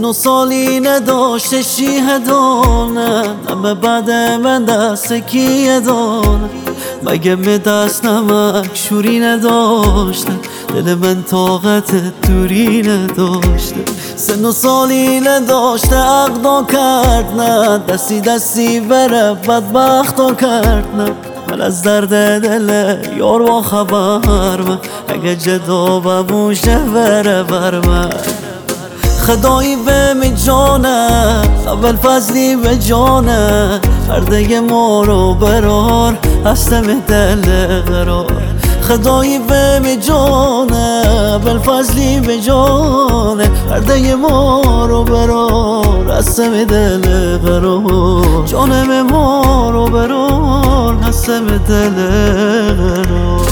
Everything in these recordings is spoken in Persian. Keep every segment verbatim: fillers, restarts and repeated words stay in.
سن و سالی نداشته شیه دانه، همه بعد من دست کیه دانه. مگه می دست نمک شوری نداشته، دل من طاقت دوری نداشته. سن و سالی نداشته عقدا کرد نه، دستی دستی بره بدبختا کرد نه. من از درد دل یار با خبر من، اگه جدا بموشه بره بر من. خدایی به می جانه اول فضلی به جانه، پرده ما رو برار هستم دل قرار. خدایی به می جانه اول فضلی به جانه، پرده ما رو برار هستم دل قرار. جانم ما رو برار هستم دل قرار.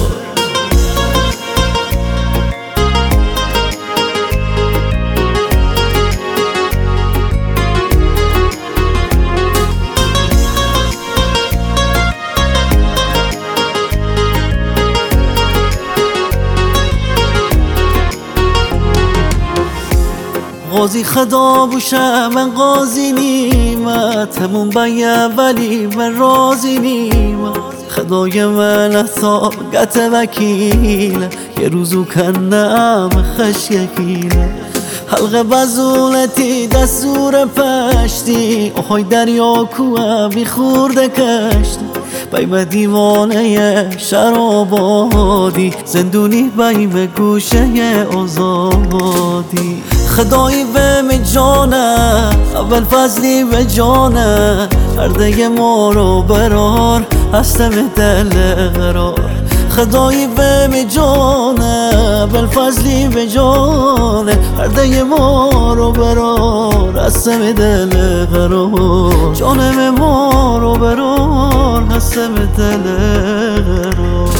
قاضی خدا بوشه من قاضی نیمت، همون بیه ولی من رازی نیمت. خدای من اطاقت وکیله، یه روزو کنم خشکیله. حلقه بزولتی دستور پشتی، آهای دریا کوه بی خورده کشتی. بیم دیوانه شرابادی، زندونی بیم گوشه آزادی. خدایی به می جانه اول فضلی به جانه، پرده ما رو برار هستم دل قرار. خدایی به می جانه اول فضلی به جانه، پرده ما رو برار هستم دل قرار. جانم ما رو برار هستم دل قرار.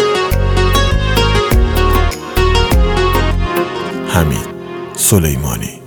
حمید سلیمانی.